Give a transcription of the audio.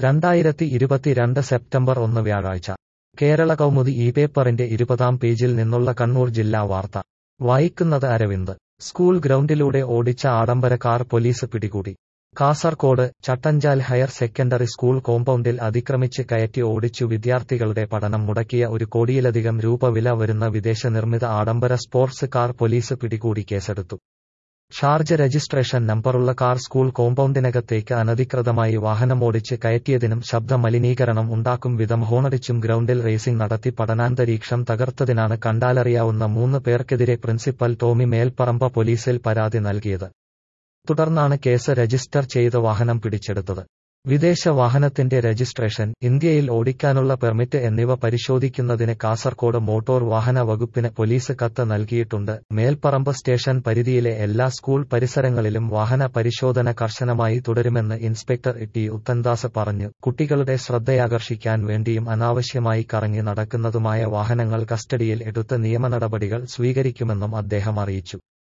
2022 September 1 വ്യാഴാഴ്ച കേരള കൗമുദി ഈ പേപ്പറിന്റെ 20-ാം പേജിൽ നിന്നുള്ള കണ്ണൂർ ജില്ലാ വാർത്ത വായിക്കുന്നത് അരവിന്ദ്. സ്കൂൾ ഗ്രൗണ്ടിലൂടെ ഓടിച്ച ആഡംബര കാർ പോലീസ് പിടികൂടി. Kasaragod Chattanchal higher secondary school കോമ്പൗണ്ടിൽ അതിക്രമിച്ച് കയറ്റി ഓടിച്ചു വിദ്യാർത്ഥികളുടെ പഠനം മുടക്കിയ 1 കോടിയിലധികം രൂപ വില വരുന്ന വിദേശ നിർമ്മിത ആഡംബര സ്പോർട്സ് കാർ പോലീസ് പിടികൂടി കേസെടുത്തു. ഷാർജ രജിസ്ട്രേഷൻ നമ്പറുള്ള കാർ സ്കൂൾ കോമ്പൗണ്ടിനകത്തേക്ക് അനധികൃതമായി വാഹനമോടിച്ച് കയറ്റിയതിനും ശബ്ദ മലിനീകരണം ഉണ്ടാക്കും വിധം ഹോണടിച്ചും ഗ്രൗണ്ടിൽ റേസിംഗ് നടത്തി പഠനാന്തരീക്ഷം തകർത്തതിനാണ് കണ്ടാലറിയാവുന്ന 3 പേർക്കെതിരെ പ്രിൻസിപ്പൽ ടോമി മേൽപ്പറമ്പ പോലീസിൽ പരാതി നൽകിയത്. തുടർന്നാണ് കേസ് രജിസ്റ്റർ ചെയ്ത് വാഹനം പിടിച്ചെടുത്തത്. വിദേശ വാഹനത്തിന്റെ രജിസ്ട്രേഷൻ, ഇന്ത്യയിൽ ഓടിക്കാനുള്ള പെർമിറ്റ് എന്നിവ പരിശോധിക്കുന്നതിന് കാസർകോട് മോട്ടോർ വാഹന വകുപ്പിന് പോലീസ് കത്ത് നൽകിയിട്ടുണ്ട്. മേൽപ്പറമ്പ് സ്റ്റേഷൻ പരിധിയിലെ എല്ലാ സ്കൂൾ പരിസരങ്ങളിലും വാഹന പരിശോധന കർശനമായി തുടരുമെന്ന് ഇൻസ്പെക്ടർ ടി ഉത്തൻദാസ് പറഞ്ഞു. കുട്ടികളുടെ ശ്രദ്ധയാകർഷിക്കാൻ വേണ്ടിയും അനാവശ്യമായി കറങ്ങി നടക്കുന്നതുമായ വാഹനങ്ങൾ കസ്റ്റഡിയിൽ എടുത്ത് നിയമനടപടികൾ സ്വീകരിക്കുമെന്നും അദ്ദേഹം അറിയിച്ചു.